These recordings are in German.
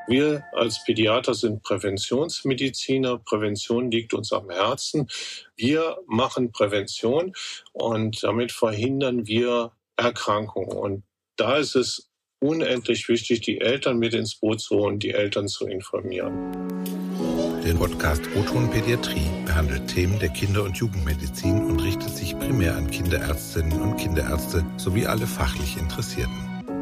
Wir als Pädiater sind Präventionsmediziner. Prävention liegt uns am Herzen. Wir machen Prävention und damit verhindern wir Erkrankungen. Und da ist es unendlich wichtig, die Eltern mit ins Boot zu holen, die Eltern zu informieren. Der Podcast O-Ton Pädiatrie behandelt Themen der Kinder- und Jugendmedizin und richtet sich primär an Kinderärztinnen und Kinderärzte sowie alle fachlich Interessierten.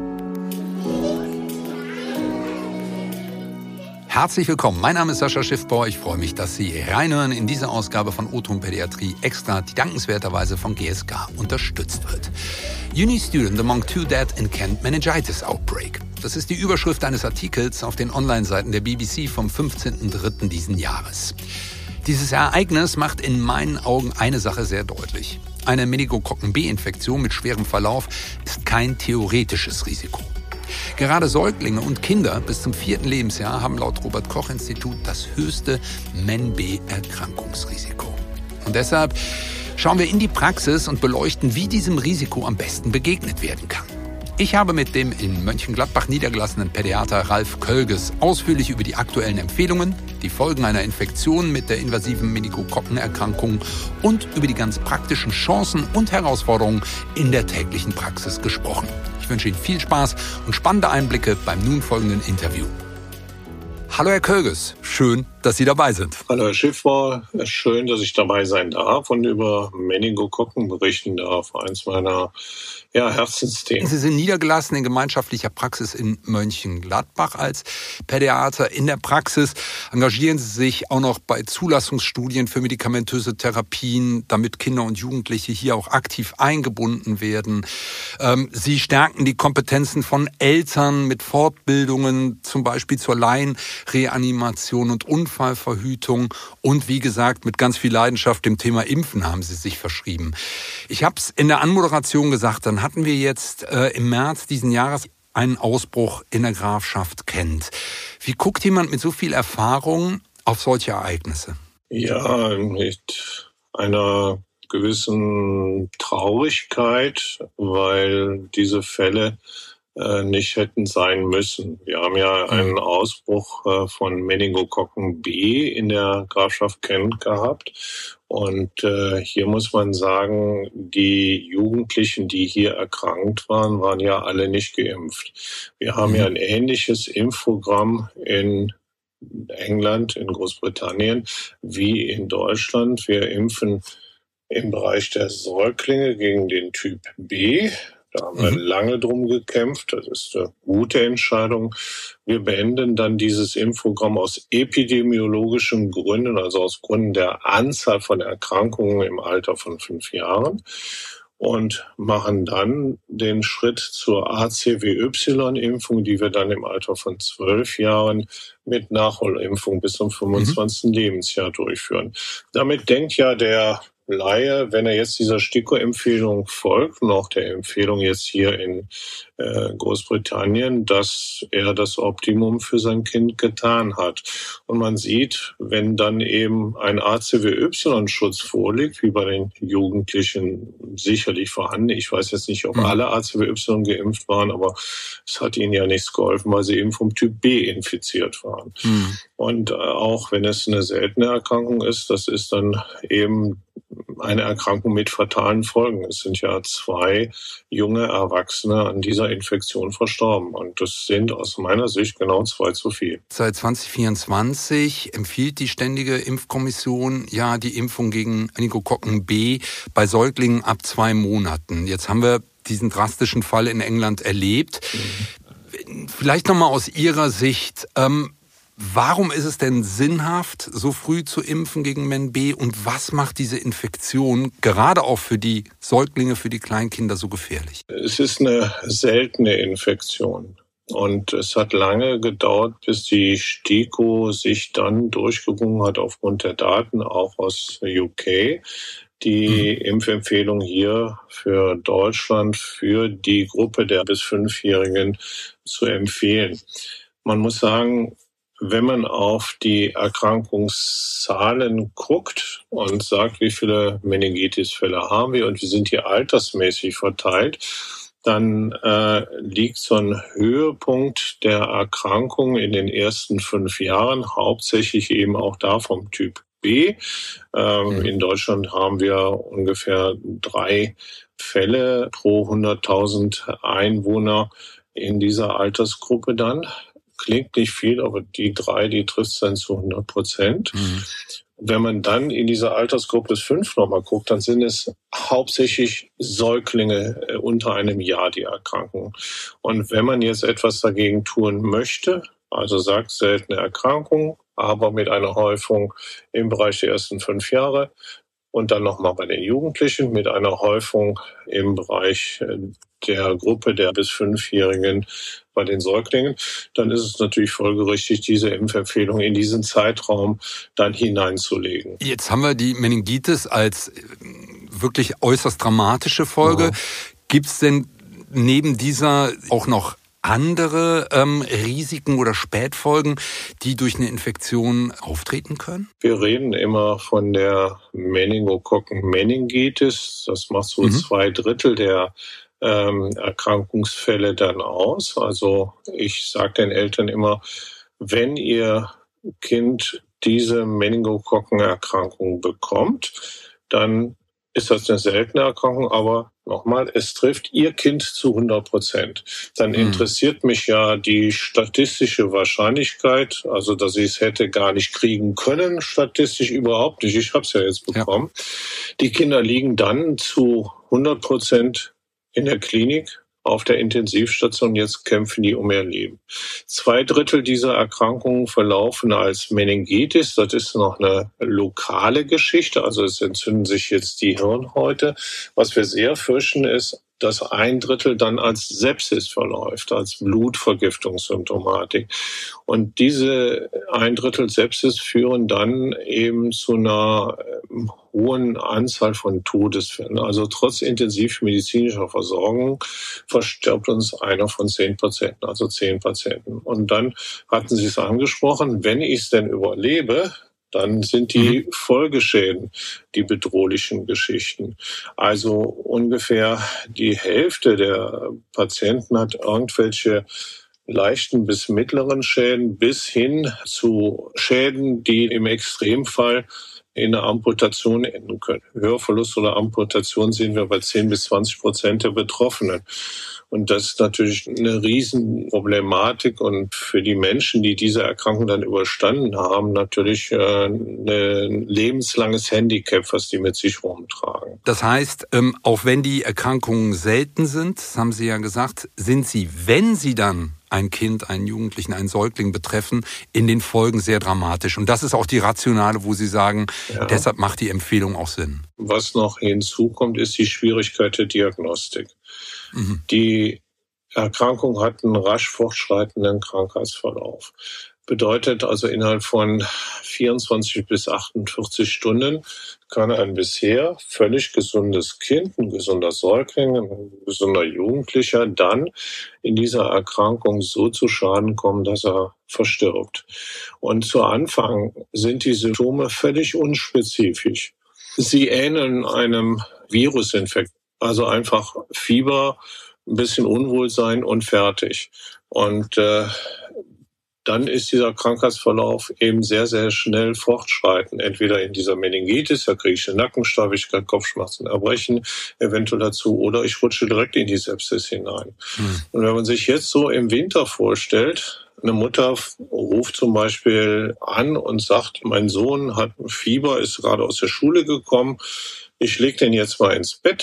Herzlich willkommen, mein Name ist Sascha Schiffbauer. Ich freue mich, dass Sie reinhören in diese Ausgabe von O-Ton Pädiatrie Extra, die dankenswerterweise von GSK unterstützt wird. Uni student among two dead in Kent meningitis outbreak. Das ist die Überschrift eines Artikels auf den Online-Seiten der BBC vom 15.03. diesen Jahres. Dieses Ereignis macht in meinen Augen eine Sache sehr deutlich. Eine Meningokokken-B-Infektion mit schwerem Verlauf ist kein theoretisches Risiko. Gerade Säuglinge und Kinder bis zum 4. Lebensjahr haben laut Robert-Koch-Institut das höchste Men-B-Erkrankungsrisiko. Und deshalb schauen wir in die Praxis und beleuchten, wie diesem Risiko am besten begegnet werden kann. Ich habe mit dem in Mönchengladbach niedergelassenen Pädiater Ralf Kölges ausführlich über die aktuellen Empfehlungen, die Folgen einer Infektion mit der invasiven Meningokokkenerkrankung und über die ganz praktischen Chancen und Herausforderungen in der täglichen Praxis gesprochen. Ich wünsche Ihnen viel Spaß und spannende Einblicke beim nun folgenden Interview. Hallo Herr Kölges, schön, dass Sie dabei sind. Hallo Herr Schiffbauer, schön, dass ich dabei sein darf und über Meningokokken berichten darf. Eins meiner Herzensthemen. Sie sind niedergelassen in gemeinschaftlicher Praxis in Mönchengladbach als Pädiater. In der Praxis engagieren Sie sich auch noch bei Zulassungsstudien für medikamentöse Therapien, damit Kinder und Jugendliche hier auch aktiv eingebunden werden. Sie stärken die Kompetenzen von Eltern mit Fortbildungen, zum Beispiel zur Laienreanimation und Unfallverhütung. Und wie gesagt, mit ganz viel Leidenschaft dem Thema Impfen haben Sie sich verschrieben. Ich habe es in der Anmoderation gesagt, dann hatten wir jetzt im März diesen Jahres einen Ausbruch in der Grafschaft Kent. Wie guckt jemand mit so viel Erfahrung auf solche Ereignisse? Ja, mit einer gewissen Traurigkeit, weil diese Fälle nicht hätten sein müssen. Wir haben ja einen Ausbruch von Meningokokken B in der Grafschaft Kent gehabt. Und hier muss man sagen, die Jugendlichen, die hier erkrankt waren, waren ja alle nicht geimpft. Wir haben ja ein ähnliches Impfprogramm in England, in Großbritannien, wie in Deutschland. Wir impfen im Bereich der Säuglinge gegen den Typ B. Da haben wir lange drum gekämpft. Das ist eine gute Entscheidung. Wir beenden dann dieses Impfprogramm aus epidemiologischen Gründen, also aus Gründen der Anzahl von Erkrankungen im Alter von 5 Jahren und machen dann den Schritt zur ACWY-Impfung, die wir dann im Alter von 12 Jahren mit Nachholimpfung bis zum 25. Lebensjahr durchführen. Damit denkt ja der Laie, wenn er jetzt dieser STIKO-Empfehlung folgt und auch der Empfehlung jetzt hier in Großbritannien, dass er das Optimum für sein Kind getan hat. Und man sieht, wenn dann eben ein ACWY-Schutz vorliegt, wie bei den Jugendlichen sicherlich vorhanden. Ich weiß jetzt nicht, ob alle ACWY geimpft waren, aber es hat ihnen ja nichts geholfen, weil sie eben vom Typ B infiziert waren. Und auch wenn es eine seltene Erkrankung ist, das ist dann eben eine Erkrankung mit fatalen Folgen. Es sind ja 2 junge Erwachsene an dieser Infektion verstorben. Und das sind aus meiner Sicht genau 2 zu viel. Seit 2024 empfiehlt die Ständige Impfkommission ja die Impfung gegen Meningokokken B bei Säuglingen ab 2 Monaten. Jetzt haben wir diesen drastischen Fall in England erlebt. Vielleicht nochmal aus Ihrer Sicht, warum ist es denn sinnhaft, so früh zu impfen gegen Men-B und was macht diese Infektion gerade auch für die Säuglinge, für die Kleinkinder so gefährlich? Es ist eine seltene Infektion und es hat lange gedauert, bis die STIKO sich dann durchgerungen hat aufgrund der Daten, auch aus UK, die Impfempfehlung hier für Deutschland für die Gruppe der bis 5-Jährigen zu empfehlen. Man muss sagen, wenn man auf die Erkrankungszahlen guckt und sagt, wie viele Meningitis-Fälle haben wir und wie sind die altersmäßig verteilt, dann liegt so ein Höhepunkt der Erkrankung in den ersten 5 Jahren, hauptsächlich eben auch da vom Typ B. In Deutschland haben wir ungefähr 3 Fälle pro 100.000 Einwohner in dieser Altersgruppe dann. Klingt nicht viel, aber die 3, die trifft es dann zu 100%. Wenn man dann in dieser Altersgruppe 5 nochmal guckt, dann sind es hauptsächlich Säuglinge unter einem Jahr, die erkranken. Und wenn man jetzt etwas dagegen tun möchte, also sagt seltene Erkrankung, aber mit einer Häufung im Bereich der ersten 5 Jahre und dann nochmal bei den Jugendlichen mit einer Häufung im Bereich der Gruppe der bis 5-Jährigen bei den Säuglingen, dann ist es natürlich folgerichtig, diese Impfempfehlung in diesen Zeitraum dann hineinzulegen. Jetzt haben wir die Meningitis als wirklich äußerst dramatische Folge. Ja. Gibt es denn neben dieser auch noch andere Risiken oder Spätfolgen, die durch eine Infektion auftreten können? Wir reden immer von der Meningokokken-Meningitis. Das macht so 2/3 der Erkrankungsfälle dann aus. Also ich sage den Eltern immer, wenn ihr Kind diese Meningokokkenerkrankung bekommt, dann ist das eine seltene Erkrankung, aber nochmal, es trifft Ihr Kind zu 100%. Dann interessiert mich ja die statistische Wahrscheinlichkeit, also dass ich es hätte gar nicht kriegen können, statistisch überhaupt nicht. Ich habe es ja jetzt bekommen. Ja. Die Kinder liegen dann zu 100% in der Klinik auf der Intensivstation. Jetzt kämpfen die um ihr Leben. 2/3 dieser Erkrankungen verlaufen als Meningitis. Das ist noch eine lokale Geschichte. Also es entzünden sich jetzt die Hirnhäute. Was wir sehr fürchten ist, dass 1/3 dann als Sepsis verläuft, als Blutvergiftungssymptomatik. Und diese 1/3 Sepsis führen dann eben zu einer hohen Anzahl von Todesfällen. Also trotz intensivmedizinischer Versorgung verstirbt uns einer von 10 Patienten, also 10 Patienten. Und dann hatten Sie es angesprochen, wenn ich es denn überlebe, dann sind die Folgeschäden die bedrohlichen Geschichten. Also ungefähr die Hälfte der Patienten hat irgendwelche leichten bis mittleren Schäden bis hin zu Schäden, die im Extremfall in einer Amputation enden können. Hörverlust oder Amputation sehen wir bei 10-20% der Betroffenen. Und das ist natürlich eine Riesenproblematik und für die Menschen, die diese Erkrankung dann überstanden haben, natürlich ein lebenslanges Handicap, was die mit sich rumtragen. Das heißt, auch wenn die Erkrankungen selten sind, das haben Sie ja gesagt, sind sie, wenn sie dann ein Kind, einen Jugendlichen, einen Säugling betreffen, in den Folgen sehr dramatisch. Und das ist auch die Rationale, wo Sie sagen, deshalb macht die Empfehlung auch Sinn. Was noch hinzukommt, ist die Schwierigkeit der Diagnostik. Die Erkrankung hat einen rasch fortschreitenden Krankheitsverlauf. Bedeutet also, innerhalb von 24 bis 48 Stunden kann ein bisher völlig gesundes Kind, ein gesunder Säugling, ein gesunder Jugendlicher dann in dieser Erkrankung so zu Schaden kommen, dass er verstirbt. Und zu Anfang sind die Symptome völlig unspezifisch. Sie ähneln einem Virusinfekt, also einfach Fieber, ein bisschen Unwohlsein und fertig. Und dann ist dieser Krankheitsverlauf eben sehr, sehr schnell fortschreitend. Entweder in dieser Meningitis, da kriege ich eine Nackensteifigkeit, Kopfschmerzen, Erbrechen eventuell dazu, oder ich rutsche direkt in die Sepsis hinein. Und wenn man sich jetzt so im Winter vorstellt, eine Mutter ruft zum Beispiel an und sagt, mein Sohn hat Fieber, ist gerade aus der Schule gekommen, ich lege den jetzt mal ins Bett.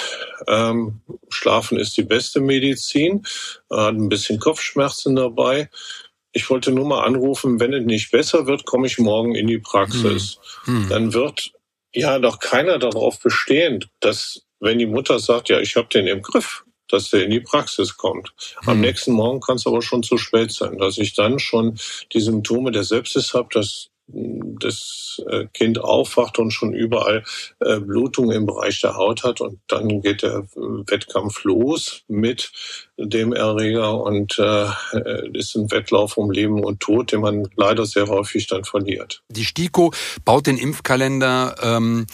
Schlafen ist die beste Medizin, hat ein bisschen Kopfschmerzen dabei. Ich wollte nur mal anrufen, wenn es nicht besser wird, komme ich morgen in die Praxis. Dann wird ja doch keiner darauf bestehen, dass, wenn die Mutter sagt, ja, ich habe den im Griff, dass der in die Praxis kommt. Am nächsten Morgen kann es aber schon zu spät sein, dass ich dann schon die Symptome der Sepsis habe, dass das Kind aufwacht und schon überall Blutung im Bereich der Haut hat, und dann geht der Wettkampf los mit dem Erreger und ist ein Wettlauf um Leben und Tod, den man leider sehr häufig dann verliert. Die STIKO baut den Impfkalender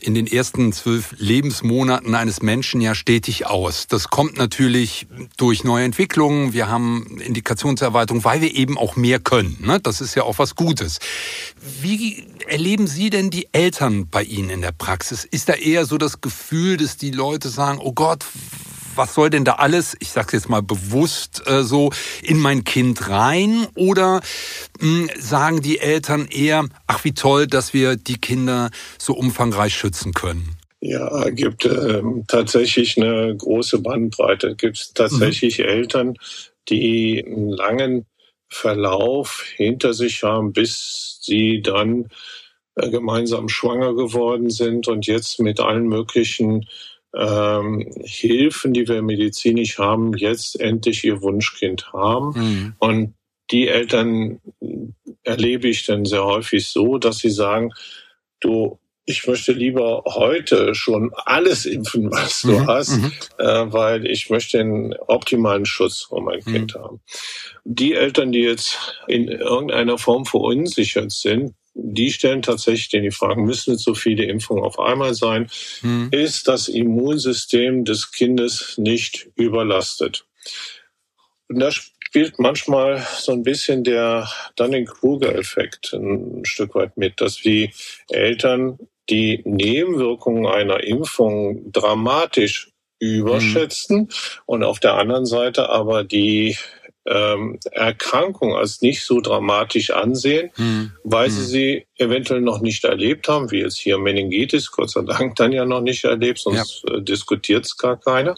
in den ersten 12 Lebensmonaten eines Menschen ja stetig aus. Das kommt natürlich durch neue Entwicklungen. Wir haben Indikationserweiterung, weil wir eben auch mehr können. Ne? Das ist ja auch was Gutes. Wie erleben Sie denn die Eltern bei Ihnen in der Praxis? Ist da eher so das Gefühl, dass die Leute sagen, oh Gott, was soll denn da alles, ich sag's jetzt mal bewusst so, in mein Kind rein? Oder sagen die Eltern eher, ach wie toll, dass wir die Kinder so umfangreich schützen können? Ja, gibt tatsächlich eine große Bandbreite. Gibt tatsächlich Eltern, die einen langen Verlauf hinter sich haben, bis sie dann gemeinsam schwanger geworden sind und jetzt mit allen möglichen Hilfen, die wir medizinisch haben, jetzt endlich ihr Wunschkind haben. Und die Eltern erlebe ich dann sehr häufig so, dass sie sagen, du, ich möchte lieber heute schon alles impfen, was du hast, weil ich möchte einen optimalen Schutz um mein Kind haben. Die Eltern, die jetzt in irgendeiner Form verunsichert sind, die stellen tatsächlich die Frage, müssen so viele Impfungen auf einmal sein? Ist das Immunsystem des Kindes nicht überlastet? Und da spielt manchmal so ein bisschen der Dunning-Kruger-Effekt ein Stück weit mit, dass die Eltern die Nebenwirkungen einer Impfung dramatisch überschätzen und auf der anderen Seite aber die Erkrankung als nicht so dramatisch ansehen, weil sie eventuell noch nicht erlebt haben, wie jetzt hier Meningitis, Gott sei Dank dann ja noch nicht erlebt, sonst diskutiert es gar keiner.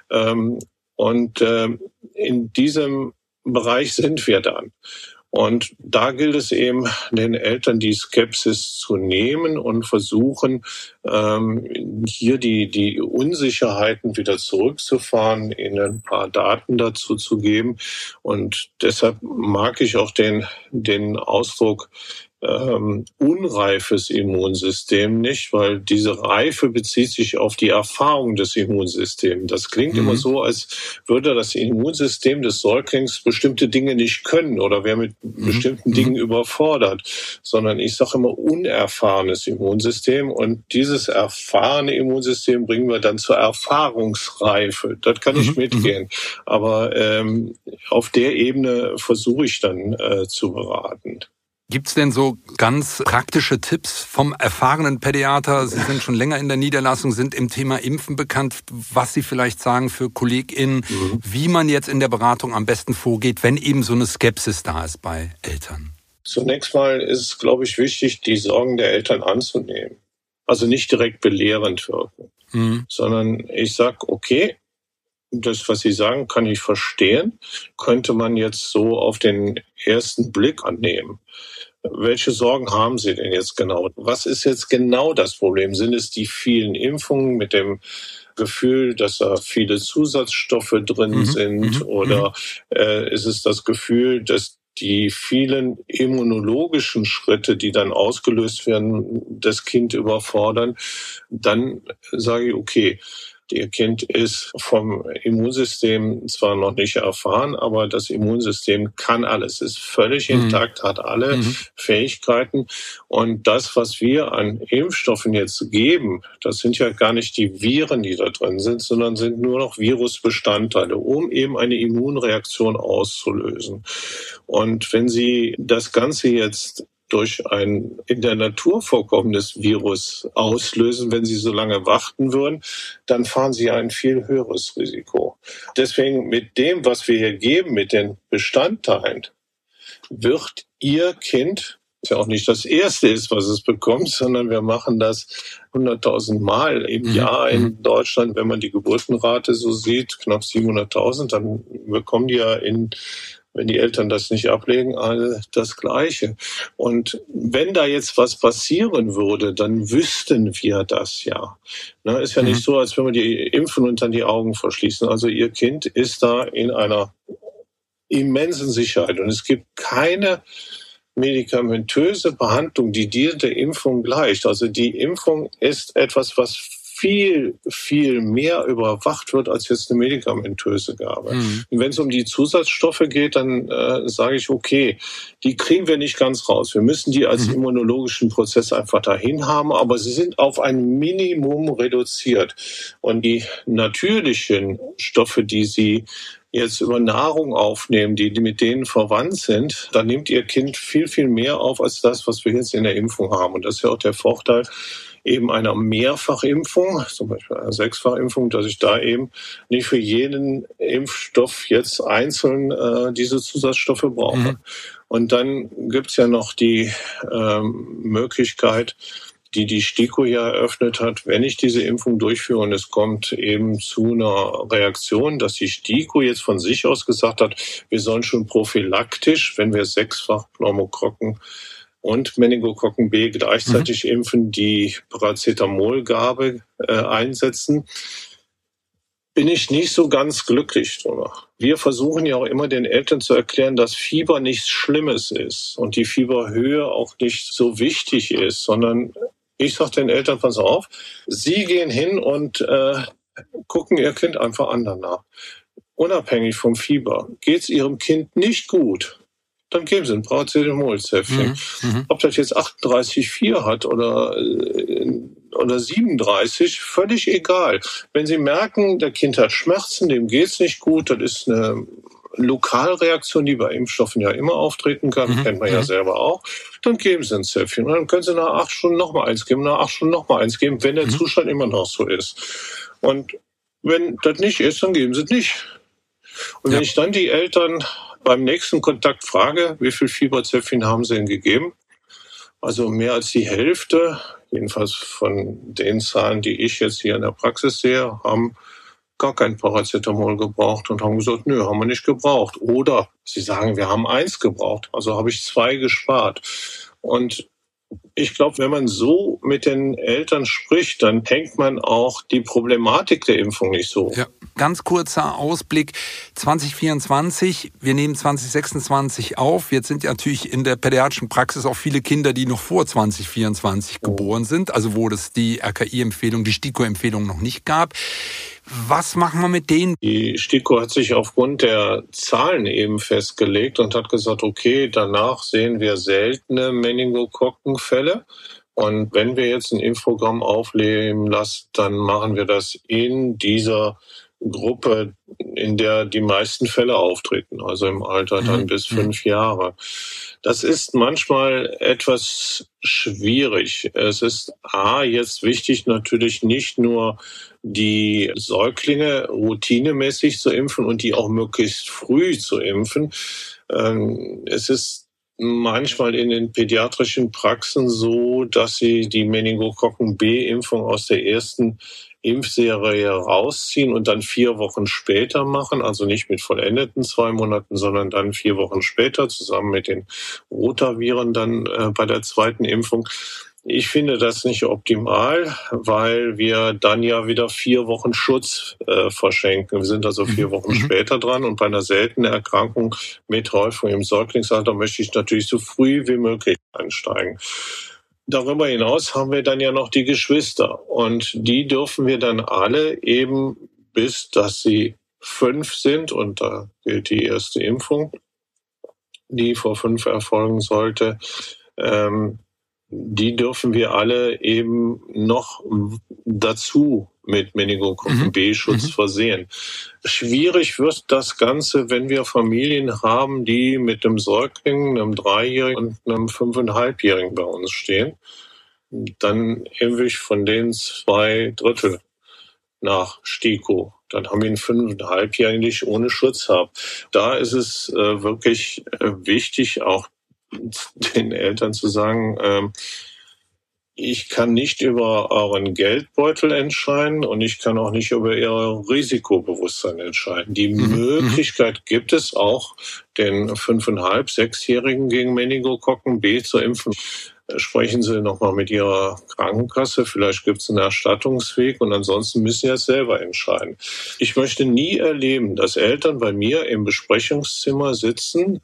Und in diesem Bereich sind wir dann. Und da gilt es eben, den Eltern die Skepsis zu nehmen und versuchen, hier die Unsicherheiten wieder zurückzufahren, ihnen ein paar Daten dazu zu geben. Und deshalb mag ich auch den Ausdruck unreifes Immunsystem nicht, weil diese Reife bezieht sich auf die Erfahrung des Immunsystems. Das klingt immer so, als würde das Immunsystem des Säuglings bestimmte Dinge nicht können oder wäre mit bestimmten Dingen überfordert, sondern ich sage immer unerfahrenes Immunsystem, und dieses erfahrene Immunsystem bringen wir dann zur Erfahrungsreife. Das kann ich mitgehen, aber auf der Ebene versuche ich dann zu beraten. Gibt's denn so ganz praktische Tipps vom erfahrenen Pädiater? Sie sind schon länger in der Niederlassung, sind im Thema Impfen bekannt, was Sie vielleicht sagen für KollegInnen, wie man jetzt in der Beratung am besten vorgeht, wenn eben so eine Skepsis da ist bei Eltern? Zunächst mal ist es, glaube ich, wichtig, die Sorgen der Eltern anzunehmen. Also nicht direkt belehrend wirken, sondern ich sage, okay, das, was Sie sagen, kann ich verstehen, könnte man jetzt so auf den ersten Blick annehmen. Welche Sorgen haben Sie denn jetzt genau? Was ist jetzt genau das Problem? Sind es die vielen Impfungen mit dem Gefühl, dass da viele Zusatzstoffe drin sind? Oder ist es das Gefühl, dass die vielen immunologischen Schritte, die dann ausgelöst werden, das Kind überfordern? Dann sage ich, okay, Ihr Kind ist vom Immunsystem zwar noch nicht erfahren, aber das Immunsystem kann alles, ist völlig intakt, hat alle Fähigkeiten. Und das, was wir an Impfstoffen jetzt geben, das sind ja gar nicht die Viren, die da drin sind, sondern sind nur noch Virusbestandteile, um eben eine Immunreaktion auszulösen. Und wenn Sie das Ganze jetzt durch ein in der Natur vorkommendes Virus auslösen, wenn Sie so lange warten würden, dann fahren Sie ein viel höheres Risiko. Deswegen mit dem, was wir hier geben, mit den Bestandteilen, wird Ihr Kind, das ja auch nicht das erste ist, was es bekommt, sondern wir machen das 100.000 Mal im Jahr in Deutschland. Wenn man die Geburtenrate so sieht, knapp 700.000, dann bekommen die ja wenn die Eltern das nicht ablegen, alle das Gleiche. Und wenn da jetzt was passieren würde, dann wüssten wir das ja. Ist ja nicht so, als wenn wir die impfen und dann die Augen verschließen. Also Ihr Kind ist da in einer immensen Sicherheit. Und es gibt keine medikamentöse Behandlung, die der Impfung gleicht. Also die Impfung ist etwas, was viel, viel mehr überwacht wird als jetzt eine medikamentöse Gabe. Und wenn es um die Zusatzstoffe geht, dann sage ich, okay, die kriegen wir nicht ganz raus. Wir müssen die als immunologischen Prozess einfach dahin haben, aber sie sind auf ein Minimum reduziert. Und die natürlichen Stoffe, die sie jetzt über Nahrung aufnehmen, die mit denen verwandt sind, dann nimmt ihr Kind viel, viel mehr auf als das, was wir jetzt in der Impfung haben. Und das ist ja auch der Vorteil eben einer Mehrfachimpfung, zum Beispiel einer Sechsfachimpfung, dass ich da eben nicht für jeden Impfstoff jetzt einzeln diese Zusatzstoffe brauche. Und dann gibt's ja noch die Möglichkeit, die STIKO ja eröffnet hat, wenn ich diese Impfung durchführe und es kommt eben zu einer Reaktion, dass die STIKO jetzt von sich aus gesagt hat, wir sollen schon prophylaktisch, wenn wir 6-fach Pneumokokken und Meningokokken B gleichzeitig impfen, die Paracetamolgabe einsetzen, bin ich nicht so ganz glücklich drüber. Wir versuchen ja auch immer den Eltern zu erklären, dass Fieber nichts Schlimmes ist und die Fieberhöhe auch nicht so wichtig ist, sondern ich sage den Eltern, pass auf, sie gehen hin und gucken ihr Kind einfach an danach. Unabhängig vom Fieber. Geht es ihrem Kind nicht gut, dann geben sie ein Paracetamol-Zäpfchen. Ob das jetzt 38,4 hat oder 37, völlig egal. Wenn sie merken, der Kind hat Schmerzen, dem geht's nicht gut, das ist eine Lokalreaktion, die bei Impfstoffen ja immer auftreten kann, kennt man ja selber auch, dann geben sie ein Zäpfchen. Und dann können sie nach 8 Stunden nochmal eins geben, nach 8 Stunden nochmal eins geben, wenn der Zustand immer noch so ist. Und wenn das nicht ist, dann geben sie es nicht. Und wenn ich dann die Eltern beim nächsten Kontakt frage, wie viel Fieberzäpfchen haben sie denn gegeben? Also mehr als die Hälfte, jedenfalls von den Zahlen, die ich jetzt hier in der Praxis sehe, haben gar kein Paracetamol gebraucht und haben gesagt, nö, haben wir nicht gebraucht. Oder sie sagen, wir haben 1 gebraucht, also habe ich 2 gespart. Und ich glaube, wenn man so mit den Eltern spricht, dann hängt man auch die Problematik der Impfung nicht so. Ja, ganz kurzer Ausblick 2024, wir nehmen 2026 auf. Jetzt sind ja natürlich in der pädiatrischen Praxis auch viele Kinder, die noch vor 2024 geboren sind, also wo es die RKI-Empfehlung, die STIKO-Empfehlung noch nicht gab. Was machen wir mit denen? Die STIKO hat sich aufgrund der Zahlen eben festgelegt und hat gesagt, okay, danach sehen wir seltene Meningokokkenfälle. Und wenn wir jetzt ein Impfprogramm aufleben lassen, dann machen wir das in dieser Gruppe, in der die meisten Fälle auftreten, also im Alter dann bis 5 Jahre. Das ist manchmal etwas schwierig. Es ist jetzt wichtig, natürlich nicht nur die Säuglinge routinemäßig zu impfen und die auch möglichst früh zu impfen. Es ist manchmal in den pädiatrischen Praxen so, dass sie die Meningokokken-B-Impfung aus der ersten Impfserie rausziehen und dann 4 Wochen später machen, also nicht mit vollendeten 2 Monaten, sondern dann 4 Wochen später zusammen mit den Rotaviren dann bei der zweiten Impfung. Ich finde das nicht optimal, weil wir dann ja wieder 4 Wochen Schutz verschenken. Wir sind also 4 Wochen später dran und bei einer seltenen Erkrankung mit Häufung im Säuglingsalter möchte ich natürlich so früh wie möglich einsteigen. Darüber hinaus haben wir dann ja noch die Geschwister und die dürfen wir dann alle eben bis, dass sie 5 sind und da gilt die erste Impfung, die vor 5 erfolgen sollte, die dürfen wir alle eben noch dazu mit Meningokokken-B-Schutz versehen. Schwierig wird das Ganze, wenn wir Familien haben, die mit einem Säugling, einem 3-Jährigen und einem 5,5-Jährigen bei uns stehen. Dann impfe ich von denen 2/3 nach STIKO. Dann haben wir einen 5,5-Jährigen, den ich ohne Schutz habe. Da ist es wirklich wichtig, auch den Eltern zu sagen, ich kann nicht über euren Geldbeutel entscheiden und ich kann auch nicht über ihr Risikobewusstsein entscheiden. Die Möglichkeit gibt es auch, den 5,5-, 6-Jährigen gegen Meningokokken B zu impfen. Sprechen Sie nochmal mit Ihrer Krankenkasse, vielleicht gibt es einen Erstattungsweg und ansonsten müssen Sie es selber entscheiden. Ich möchte nie erleben, dass Eltern bei mir im Besprechungszimmer sitzen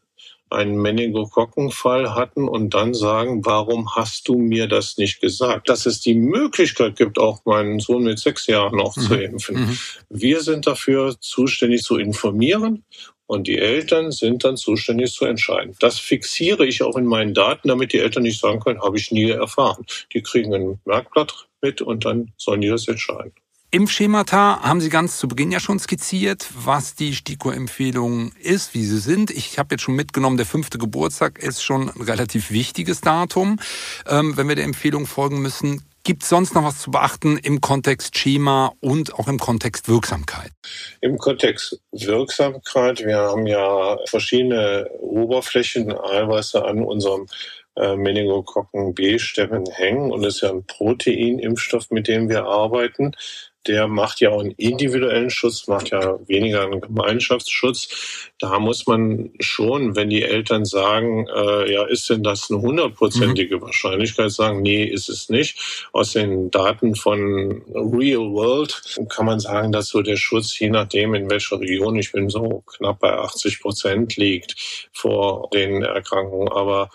einen Meningokokkenfall hatten und dann sagen, warum hast du mir das nicht gesagt? Dass es die Möglichkeit gibt, auch meinen Sohn mit 6 Jahren noch zu impfen. Wir sind dafür zuständig zu informieren und die Eltern sind dann zuständig zu entscheiden. Das fixiere ich auch in meinen Daten, damit die Eltern nicht sagen können, habe ich nie erfahren. Die kriegen ein Merkblatt mit und dann sollen die das entscheiden. Impfschemata haben Sie ganz zu Beginn ja schon skizziert, was die STIKO-Empfehlungen ist, wie sie sind. Ich habe jetzt schon mitgenommen, der 5. Geburtstag ist schon ein relativ wichtiges Datum, wenn wir der Empfehlung folgen müssen. Gibt es sonst noch was zu beachten im Kontext Schema und auch im Kontext Wirksamkeit? Im Kontext Wirksamkeit, wir haben ja verschiedene Oberflächen teilweise an unserem Meningokokken-B-Stämmen hängen und es ist ja ein Proteinimpfstoff, mit dem wir arbeiten. Der macht ja auch einen individuellen Schutz, macht ja weniger einen Gemeinschaftsschutz. Da muss man schon, wenn die Eltern sagen, ja, ist denn das eine 100%ige Wahrscheinlichkeit, sagen, nee, ist es nicht. Aus den Daten von Real World kann man sagen, dass so der Schutz, je nachdem in welcher Region, ich bin so knapp bei 80% liegt vor den Erkrankungen. Aber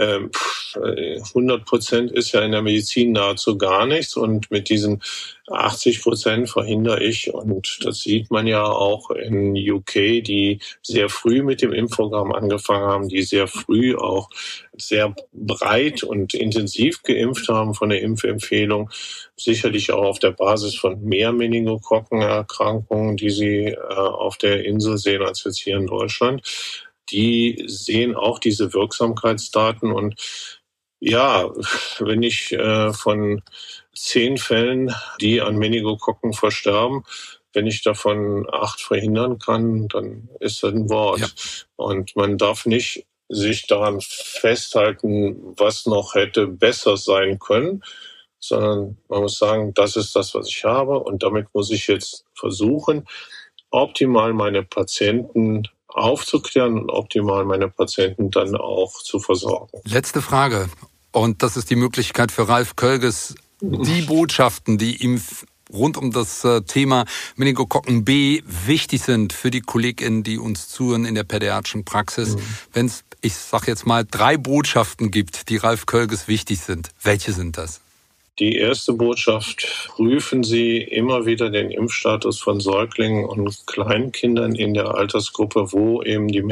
100% ist ja in der Medizin nahezu gar nichts und mit diesen 80% verhindere ich, und das sieht man ja auch in UK, die sehr früh mit dem Impfprogramm angefangen haben, die sehr früh auch sehr breit und intensiv geimpft haben von der Impfempfehlung, sicherlich auch auf der Basis von mehr Meningokokkenerkrankungen, die sie auf der Insel sehen, als jetzt hier in Deutschland. Die sehen auch diese Wirksamkeitsdaten und ja, wenn ich von 10 Fällen, die an Meningokokken versterben, wenn ich davon 8 verhindern kann, dann ist das ein Wort. Ja. Und man darf nicht sich daran festhalten, was noch hätte besser sein können, sondern man muss sagen, das ist das, was ich habe und damit muss ich jetzt versuchen, optimal meine Patienten aufzuklären und optimal meine Patienten dann auch zu versorgen. Letzte Frage. Und das ist die Möglichkeit für Ralf Kölges, die Botschaften, die ihm rund um das Thema Meningokokken B wichtig sind für die KollegInnen, die uns zuhören in der pädiatrischen Praxis. Wenn es, ich sage jetzt mal, 3 Botschaften gibt, die Ralf Kölges wichtig sind, welche sind das? Die erste Botschaft: Prüfen Sie immer wieder den Impfstatus von Säuglingen und Kleinkindern in der Altersgruppe, wo eben die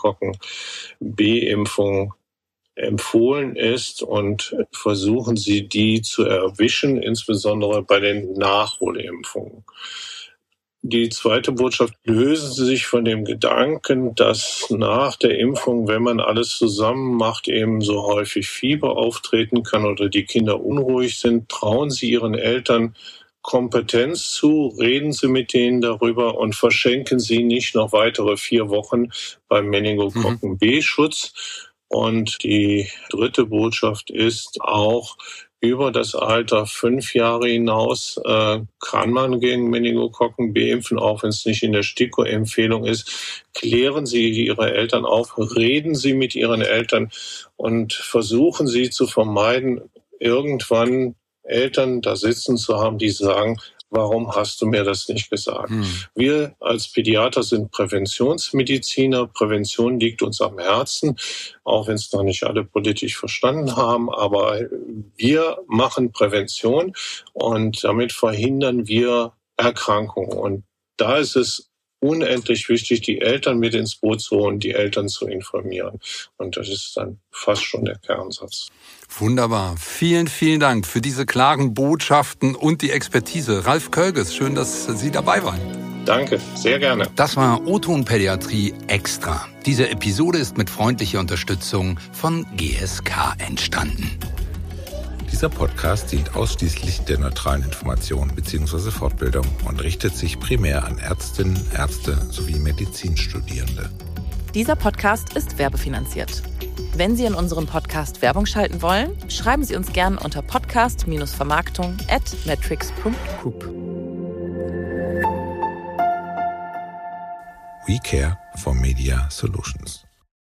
Meningokokken-B-Impfung empfohlen ist, und versuchen Sie, die zu erwischen, insbesondere bei den Nachholimpfungen. Die zweite Botschaft: Lösen Sie sich von dem Gedanken, dass nach der Impfung, wenn man alles zusammen macht, eben so häufig Fieber auftreten kann oder die Kinder unruhig sind. Trauen Sie Ihren Eltern Kompetenz zu, reden Sie mit denen darüber und verschenken Sie nicht noch weitere 4 Wochen beim Meningokokken-B-Schutz. Und die dritte Botschaft ist auch, über das Alter 5 Jahre hinaus kann man gegen Meningokokken-B impfen, auch wenn es nicht in der STIKO-Empfehlung ist. Klären Sie Ihre Eltern auf, reden Sie mit Ihren Eltern und versuchen Sie zu vermeiden, irgendwann Eltern da sitzen zu haben, die sagen, warum hast du mir das nicht gesagt? Wir als Pädiater sind Präventionsmediziner. Prävention liegt uns am Herzen, auch wenn es noch nicht alle politisch verstanden haben. Aber wir machen Prävention und damit verhindern wir Erkrankungen. Und da ist es unendlich wichtig, die Eltern mit ins Boot zu holen, die Eltern zu informieren. Und das ist dann fast schon der Kernsatz. Wunderbar. Vielen, vielen Dank für diese klaren Botschaften und die Expertise. Ralf Kölges, schön, dass Sie dabei waren. Danke, sehr gerne. Das war O-Ton Pädiatrie Extra. Diese Episode ist mit freundlicher Unterstützung von GSK entstanden. Dieser Podcast dient ausschließlich der neutralen Information bzw. Fortbildung und richtet sich primär an Ärztinnen, Ärzte sowie Medizinstudierende. Dieser Podcast ist werbefinanziert. Wenn Sie in unserem Podcast Werbung schalten wollen, schreiben Sie uns gern unter podcast-vermarktung@metrics.group. We care for Media Solutions.